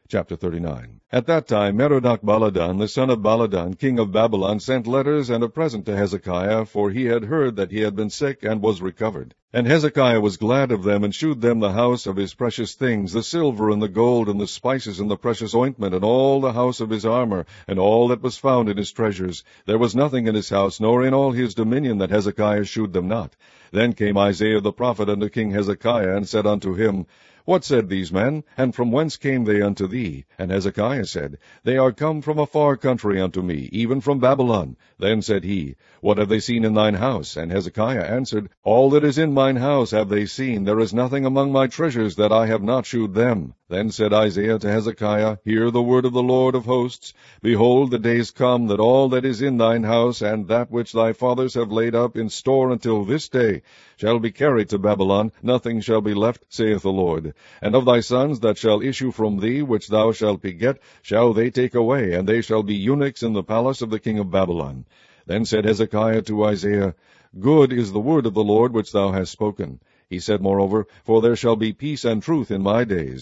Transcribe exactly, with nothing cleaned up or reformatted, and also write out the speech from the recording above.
Chapter thirty-nine. At that time Merodach-Baladan, the son of Baladan, king of Babylon, sent letters and a present to Hezekiah, for he had heard that he had been sick and was recovered. And Hezekiah was glad of them, and shewed them the house of his precious things, the silver and the gold, and the spices and the precious ointment, and all the house of his armor, and all that was found in his treasures. There was nothing in his house, nor in all his dominion, that Hezekiah shewed them not. Then came Isaiah the prophet unto King Hezekiah, and said unto him, What said these men? And from whence came they unto thee? And Hezekiah said, They are come from a far country unto me, even from Babylon. Then said he, What have they seen in thine house? And Hezekiah answered, All that is in mine house have they seen. There is nothing among my treasures that I have not shewed them. Then said Isaiah to Hezekiah, Hear the word of the Lord of hosts. Behold, the days come, that all that is in thine house, and that which thy fathers have laid up in store until this day, shall be carried to Babylon. Nothing shall be left, saith the Lord. And of thy sons that shall issue from thee, which thou shalt beget, shall they take away, and they shall be eunuchs in the palace of the king of Babylon. Then said Hezekiah to Isaiah, Good is the word of the Lord which thou hast spoken. He said moreover, For there shall be peace and truth in my days.